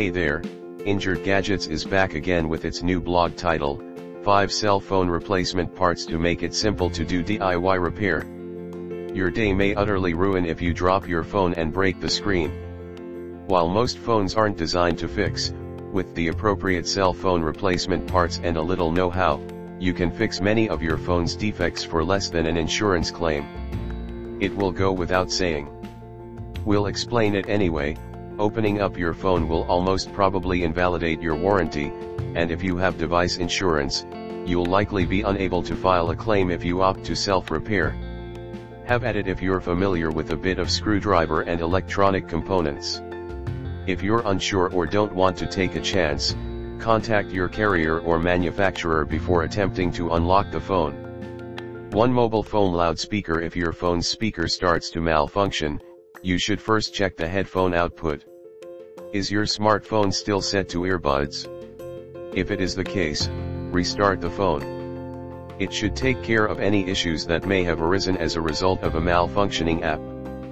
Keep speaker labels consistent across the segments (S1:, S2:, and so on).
S1: Hey there, Injured Gadgets is back again with its new blog title, 5 Cell Phone Replacement Parts to Make It Simple to Do DIY Repair. Your day may utterly ruin if you drop your phone and break the screen. While most phones aren't designed to fix, with the appropriate cell phone replacement parts and a little know-how, you can fix many of your phone's defects for less than an insurance claim. It will go without saying. We'll explain it anyway. Opening up your phone will almost probably invalidate your warranty, and if you have device insurance, you'll likely be unable to file a claim if you opt to self-repair. Have at it if you're familiar with a bit of screwdriver and electronic components. If you're unsure or don't want to take a chance, contact your carrier or manufacturer before attempting to unlock the phone. One mobile phone loudspeaker. If your phone's speaker starts to malfunction, you should first check the headphone output. Is your smartphone still set to earbuds? If it is the case, restart the phone. It should take care of any issues that may have arisen as a result of a malfunctioning app.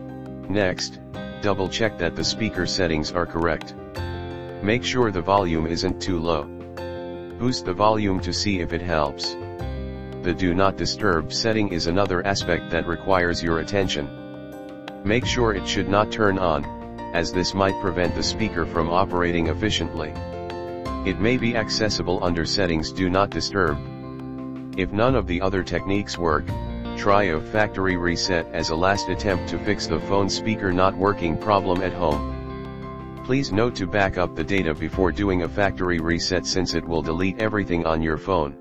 S1: Next, double check that the speaker settings are correct. Make sure the volume isn't too low. Boost the volume to see if it helps. The Do Not Disturb setting is another aspect that requires your attention. Make sure it should not turn on, as this might prevent the speaker from operating efficiently. It may be accessible under Settings Do Not Disturb. If none of the other techniques work, try a factory reset as a last attempt to fix the phone speaker not working problem at home. Please note to back up the data before doing a factory reset, since it will delete everything on your phone.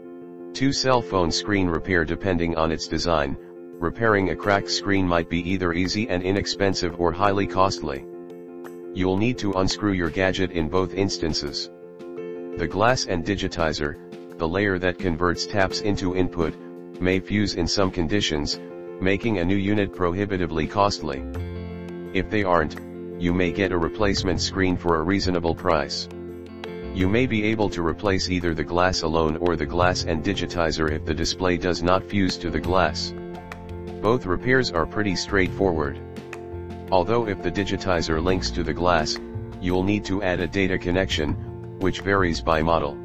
S1: 2 Cell phone screen repair. Depending on its design, repairing a cracked screen might be either easy and inexpensive or highly costly. You'll need to unscrew your gadget in both instances. The glass and digitizer, the layer that converts taps into input, may fuse in some conditions, making a new unit prohibitively costly. If they aren't, you may get a replacement screen for a reasonable price. You may be able to replace either the glass alone or the glass and digitizer if the display does not fuse to the glass. Both repairs are pretty straightforward. Although if the digitizer links to the glass, you'll need to add a data connection, which varies by model.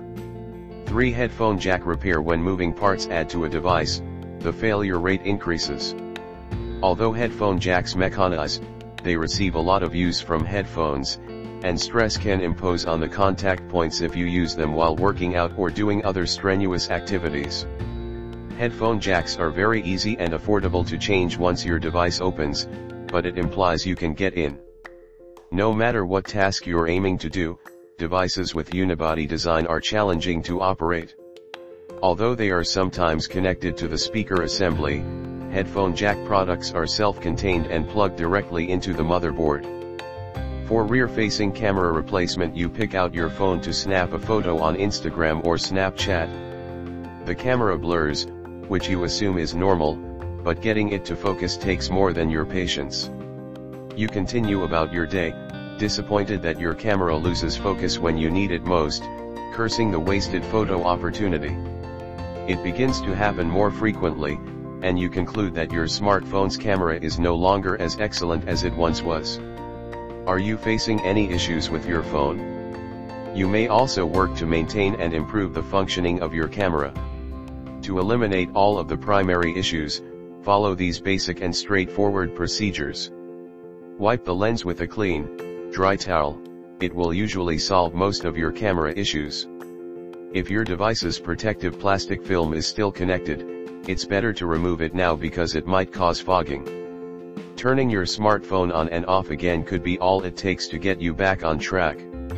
S1: 3 Headphone jack repair. When moving parts add to a device, the failure rate increases. Although headphone jacks mechanize, they receive a lot of use from headphones, and stress can impose on the contact points if you use them while working out or doing other strenuous activities. Headphone jacks are very easy and affordable to change once your device opens, but it implies you can get in. No matter what task you're aiming to do, devices with unibody design are challenging to operate. Although they are sometimes connected to the speaker assembly, headphone jack products are self-contained and plug directly into the motherboard. For rear-facing camera replacement, you pick out your phone to snap a photo on Instagram or Snapchat. The camera blurs, which you assume is normal, but getting it to focus takes more than your patience. You continue about your day, disappointed that your camera loses focus when you need it most, cursing the wasted photo opportunity. It begins to happen more frequently, and you conclude that your smartphone's camera is no longer as excellent as it once was. Are you facing any issues with your phone? You may also work to maintain and improve the functioning of your camera. To eliminate all of the primary issues, follow these basic and straightforward procedures. Wipe the lens with a clean, dry towel. It will usually solve most of your camera issues. If your device's protective plastic film is still connected, it's better to remove it now because it might cause fogging. Turning your smartphone on and off again could be all it takes to get you back on track.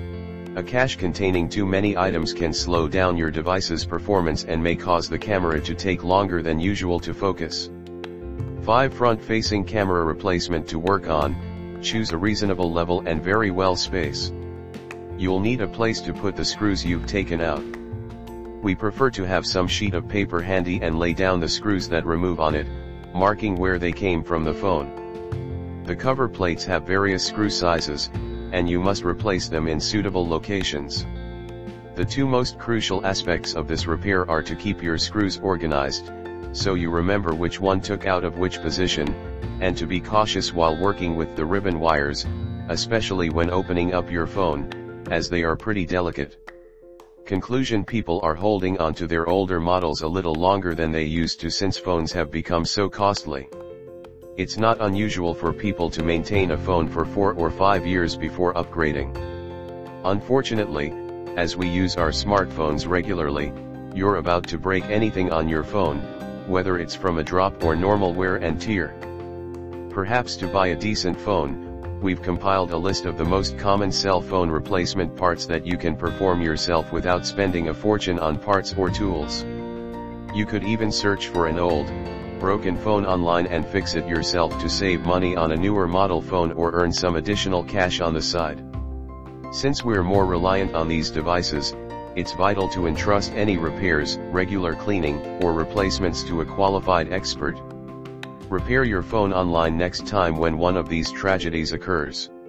S1: A cache containing too many items can slow down your device's performance and may cause the camera to take longer than usual to focus. 5 Front-facing camera replacement to work on. Choose a reasonable level and very well space. You'll need a place to put the screws you've taken out. We prefer to have some sheet of paper handy and lay down the screws that remove on it, marking where they came from the phone. The cover plates have various screw sizes, and you must replace them in suitable locations. The 2 most crucial aspects of this repair are to keep your screws organized, so you remember which one took out of which position, and to be cautious while working with the ribbon wires, especially when opening up your phone, as they are pretty delicate. Conclusion: people are holding on to their older models a little longer than they used to since phones have become so costly. It's not unusual for people to maintain a phone for 4 or 5 years before upgrading. Unfortunately, as we use our smartphones regularly, you're about to break anything on your phone, whether it's from a drop or normal wear and tear. Perhaps to buy a decent phone, we've compiled a list of the most common cell phone replacement parts that you can perform yourself without spending a fortune on parts or tools. You could even search for an old, broken phone online and fix it yourself to save money on a newer model phone or earn some additional cash on the side. Since we're more reliant on these devices, it's vital to entrust any repairs, regular cleaning, or replacements to a qualified expert. Repair your phone online next time when one of these tragedies occurs.